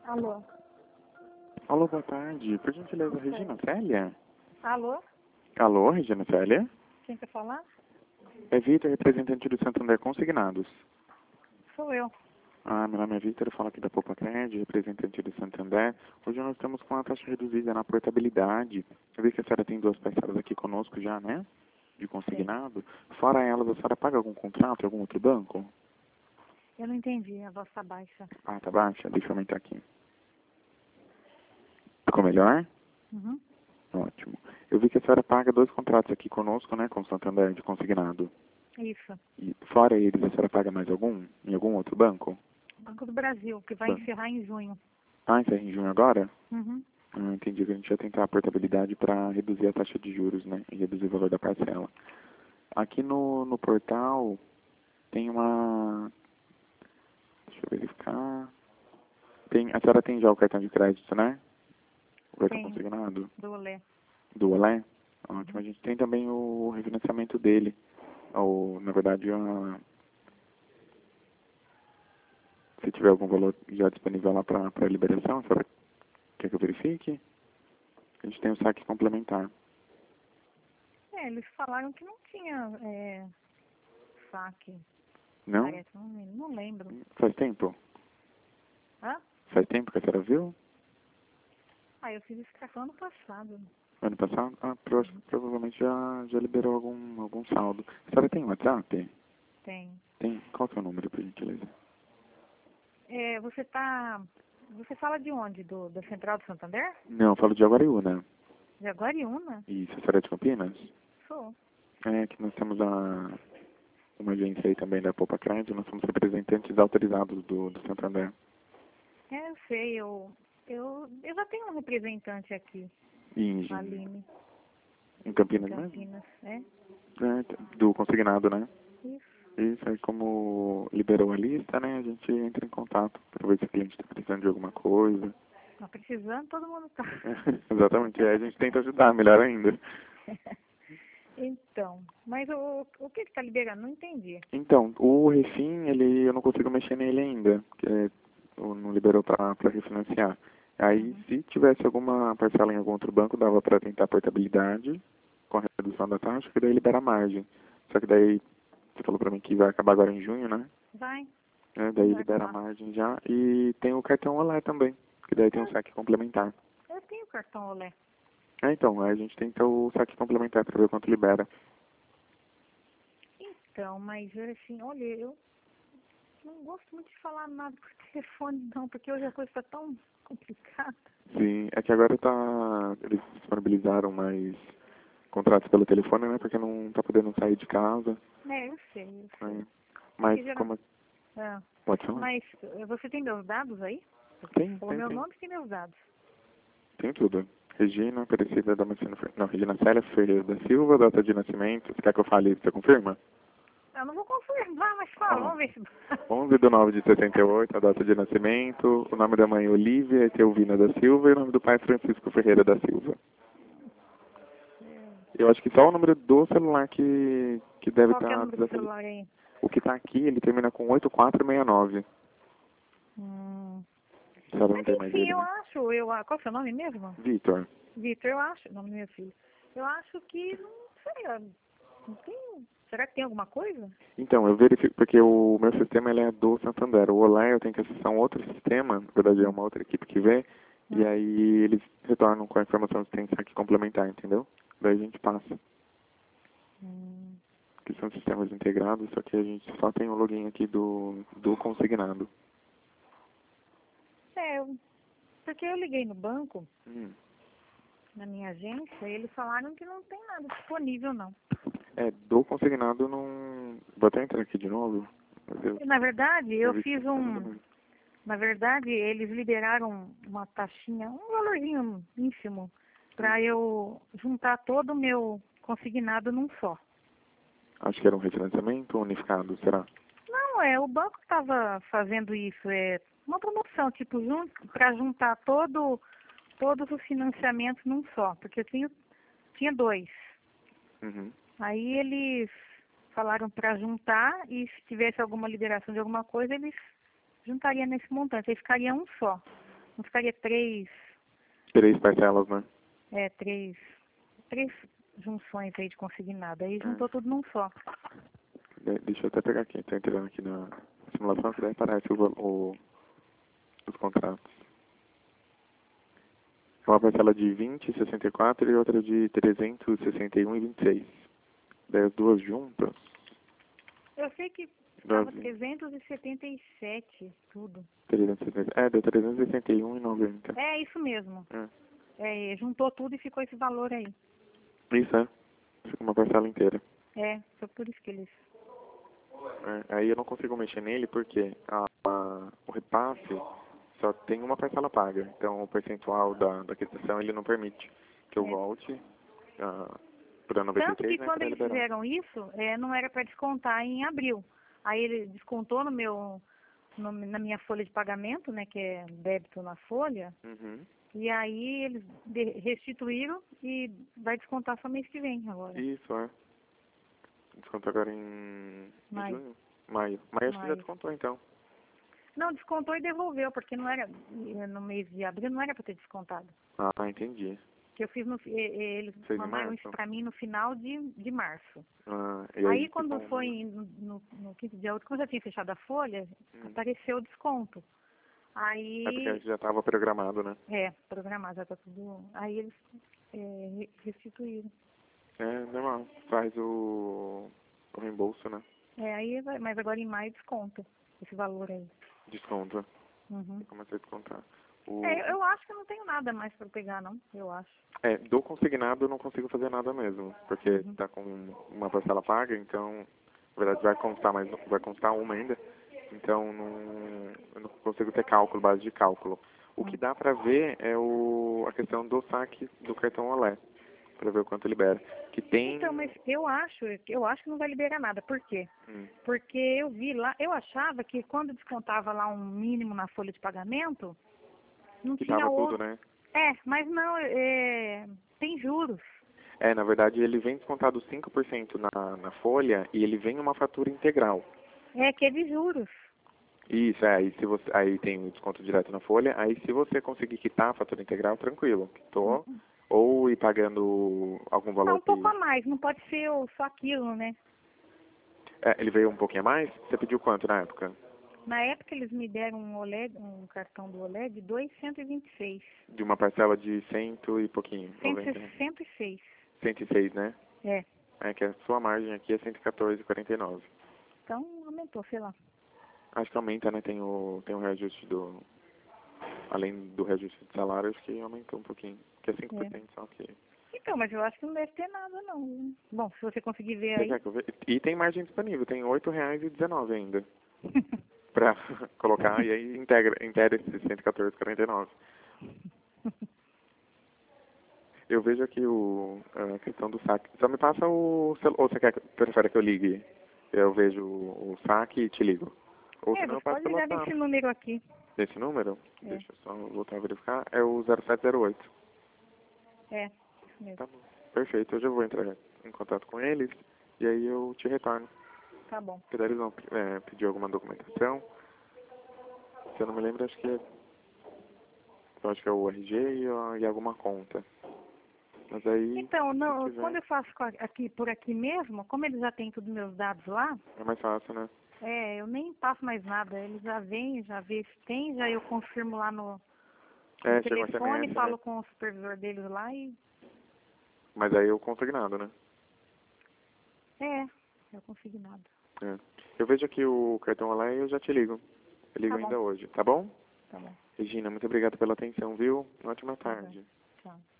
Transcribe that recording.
Alô? Alô, boa tarde. Por gentileza, Regina Célia? Alô? Alô, Regina Célia? Quem quer falar? É Vitor, representante do Santander Consignados. Sou eu. Meu nome é Vitor, eu falo aqui da Poupa Crédito, representante do Santander. Hoje nós estamos com a taxa reduzida na portabilidade. Eu vi que a senhora tem 2 parcelas aqui conosco já, né? De consignado. Fora elas, a senhora paga algum contrato em algum outro banco? Eu não entendi, a voz tá baixa. Ah, tá baixa? Deixa eu aumentar aqui. Ficou melhor? Uhum. Ótimo. Eu vi que a senhora paga 2 contratos aqui conosco, né? Com o Santander de consignado. Isso. E fora eles, a senhora paga mais algum? Em algum outro banco? Banco do Brasil, que vai encerrar em junho. Ah, encerra em junho agora? Uhum. Entendi que a gente vai tentar a portabilidade para reduzir a taxa de juros, né? E reduzir o valor da parcela. Aqui no portal tem uma... Deixa eu verificar. A senhora tem já o cartão de crédito, né? O cartão Tem consignado? do Olé. Do Olé? Ótimo. A gente tem também o refinanciamento dele. Ou, na verdade, se tiver algum valor já disponível lá para liberação, a senhora quer que eu verifique? A gente tem o saque complementar. Eles falaram que não tinha saque. Não? Parece, não lembro. Faz tempo? Hã? Faz tempo que a senhora viu? Eu fiz esse cartão ano passado. Ano passado? Provavelmente já liberou algum saldo. A senhora tem WhatsApp? Tem. Tem. Qual que é o número, por gentileza? Você fala de onde? Da Central do Santander? Não, eu falo de Aguariúna. De Aguariúna? Isso, a senhora é de Campinas? Sou. É, que nós temos uma agência aí também da Poupa Crédito, nós somos representantes autorizados do Santander. Eu sei, eu já tenho um representante aqui, E a Aline, em em Campinas mesmo? Campinas, é? Do consignado, né? Isso. Isso, aí como liberou a lista, né, a gente entra em contato para ver se o cliente está precisando de alguma coisa. Tá precisando, todo mundo tá. Exatamente, aí a gente tenta ajudar, melhor ainda. Então, mas o que tá liberando? Não entendi. Então, o refim, eu não consigo mexer nele ainda, porque não liberou para refinanciar. Aí, se tivesse alguma parcela em algum outro banco, dava para tentar a portabilidade com a redução da taxa, que daí libera a margem. Só que daí, você falou para mim que vai acabar agora em junho, né? Vai, Daí vai libera a acabar. margem já. E tem o cartão Olé também, que daí tem um saque complementar. Eu tenho cartão Olé. Então, aí a gente tenta o saque complementar para ver quanto libera. Então, mas assim, olha, eu não gosto muito de falar nada por telefone não, porque hoje a coisa tá tão complicada. Sim, é que agora eles disponibilizaram mais contratos pelo telefone, né? Porque não tá podendo sair de casa. Eu sei. Né? Porque Mas geral... como... Ah, Pode falar? mas você tem meus dados aí? Tem, O tem, meu tem. nome tem meus dados. Tem tudo. Regina Aparecida Damasceno Ferreira. Não, Regina Célia Ferreira da Silva, data de nascimento. Você quer que eu fale isso? Você confirma? Eu não vou confirmar, mas fala, vamos ver se... 11/9/68, a data de nascimento. O nome da mãe Olívia Etelvina da Silva e o nome do pai Francisco Ferreira da Silva. Eu acho que só o número do celular que deve Qual que é o estar número do celular aí? O que está aqui, ele termina com 8469. A senhora não Mas tem mais enfim, ele, né? qual é o seu nome mesmo? Vitor. Vitor, eu acho, o nome do meu filho. Eu acho que, não sei, não tem, será que tem alguma coisa? Então, eu verifico, porque o meu sistema ele é do Santander. O Olé eu tenho que acessar um outro sistema, na verdade é uma outra equipe que vê, e aí eles retornam com a informação que tem saque complementar, entendeu? Daí a gente passa. Que são sistemas integrados, só que a gente só tem o login aqui do consignado. Porque eu liguei no banco, na minha agência, e eles falaram que não tem nada disponível, não. Do consignado não... Vou até entrar aqui de novo. Na verdade, eu vi que fiz na verdade, eles liberaram uma taxinha, um valorzinho ínfimo, para eu juntar todo o meu consignado num só. Acho que era um refinanciamento unificado, será? Não, o banco estava fazendo isso, uma promoção, tipo, para juntar todos os financiamentos num só, porque tinha 2. Uhum. Aí eles falaram para juntar e se tivesse alguma liberação de alguma coisa, eles juntariam nesse montante, aí ficaria um só. não ficaria três, 3 parcelas, né? três junções aí de consignado. Aí juntou tudo num só. Deixa eu até pegar aqui, tô entrando aqui na simulação, que daí aparece os contratos. É uma parcela de 20,64 e outra de 361,26. Daí as duas juntas. Eu sei que estava 377, tudo. 360, deu 361,90. É isso mesmo. Juntou tudo e ficou esse valor aí. Isso, fica uma parcela inteira. Foi por isso que eles... Aí eu não consigo mexer nele porque o repasse só tem uma parcela paga. Então o percentual da quitação ele não permite que eu volte para 93, Tanto que né, quando pra eles liberar. fizeram isso, não era para descontar em abril. Aí ele descontou na minha folha de pagamento, né, que é débito na folha. E aí eles restituíram e vai descontar só mês que vem agora. Isso, Descontou agora em Maio. junho? Maio. Maio acho que já descontou então. Não, descontou e devolveu, porque não era, no mês de abril não era para ter descontado. Ah, entendi. Que eu fiz eles mandaram isso para mim no final de março. E aí quando foi no quinto dia outro, quando eu já tinha fechado a folha, apareceu o desconto. Aí... É porque a gente já estava programado, né? Programado, já tá tudo... Aí eles restituíram. Normal. Faz o reembolso, né? Mas agora em maio desconta esse valor aí. Desconta. Comecei a descontar. Eu acho que eu não tenho nada mais para pegar, não. Eu acho. Do consignado eu não consigo fazer nada mesmo. Porque tá com uma parcela paga, então... Na verdade vai constar uma ainda. Então eu não consigo ter cálculo, base de cálculo. O que dá pra ver é a questão do saque do cartão Olé. Pra ver o quanto libera. Que tem... Então, mas eu acho que não vai liberar nada. Por quê? Porque eu vi lá, eu achava que quando descontava lá um mínimo na folha de pagamento, não que tinha tava outro. tudo, né? Mas não, tem juros. Na verdade ele vem descontado 5% na folha e ele vem uma fatura integral. Que é de juros. Isso, aí tem o desconto direto na folha, aí se você conseguir quitar a fatura integral, tranquilo, quitou, ou ir pagando algum valor Um pouco a mais, não pode ser só aquilo, né? Ele veio um pouquinho a mais? Você pediu quanto na época? Na época eles me deram um cartão do Olé de 226. De uma parcela de 100 e pouquinho? 106. 106, né? É que a sua margem aqui é 114,49. Então aumentou, sei lá. Acho que aumenta, né? Tem o reajuste além do reajuste de salário, acho que aumentou um pouquinho. Que é 5% só que... Então, mas eu acho que não deve ter nada, não. Bom, se você conseguir ver aí... E tem margem disponível, tem R$ 8,19 ainda. Pra colocar, e aí integra esses 114,49. Eu vejo aqui a questão do saque. Só me passa ou você prefere que eu ligue? Eu vejo o saque e te ligo. Ou senão eu passo pode pelo ligar WhatsApp. desse número aqui. Desse número? Deixa eu só voltar a verificar. É o 0708. Isso mesmo. Tá bom. Perfeito. Hoje eu vou entrar em contato com eles e aí eu te retorno. Tá bom. Porque daí eles vão pedir alguma documentação. Se eu não me lembro, acho que é o RG e alguma conta. Mas aí... Então, quando eu faço por aqui mesmo, como eles já têm todos os meus dados lá... É mais fácil, né? Eu nem passo mais nada. Eles já vêm, já vê se tem, já eu confirmo lá no telefone, falo com o supervisor deles lá e... Mas aí eu consignado, né? Eu consignado. Eu vejo aqui o cartão lá e eu já te ligo. Eu ligo ainda hoje, tá bom? Tá bom. Regina, muito obrigado pela atenção, viu? Uma ótima tarde. Tchau.